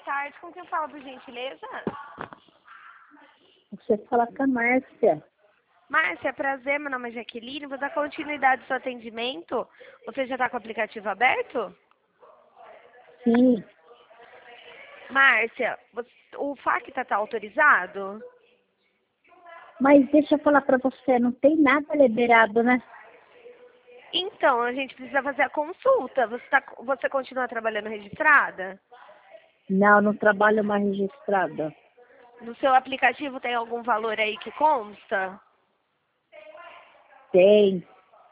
tarde, com quem eu falo, por gentileza? Você fala com a Márcia. Márcia, prazer, meu nome é Jaqueline, vou dar continuidade ao seu atendimento. Você já está com o aplicativo aberto? Sim, Márcia, o FACTA está autorizado? mas deixa eu falar pra você, não tem nada liberado, né? Então, a gente precisa fazer a consulta. Você continua trabalhando registrada? Não, não trabalho mais registrada. No seu aplicativo tem algum valor aí que consta? Tem,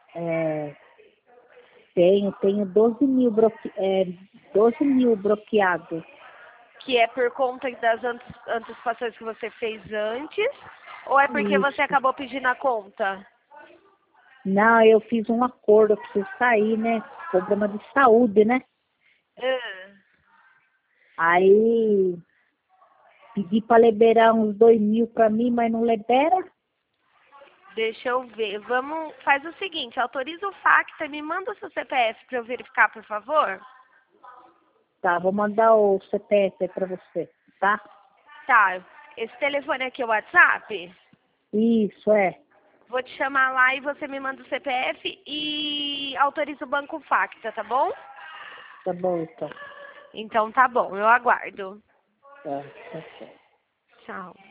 tenho 12 mil, 12 mil bloqueado. Que é por conta das antecipações que você fez antes? Ou é porque você Isso. acabou pedindo a conta? Não, eu fiz um acordo, eu preciso sair, né? Problema de saúde, né? Ah, Aí pedi para liberar uns 2 mil para mim, mas não libera. deixa eu ver. Faz o seguinte, autoriza o FACTA e me manda o seu CPF para eu verificar, por favor. Tá, vou mandar o CPF aí para você, tá? Tá, esse telefone aqui é o WhatsApp? Isso, é. Vou te chamar lá e você me manda o CPF e autoriza o banco FACTA, tá bom? Tá bom, então. Então tá bom, eu aguardo. Tá, tá certo. Tchau.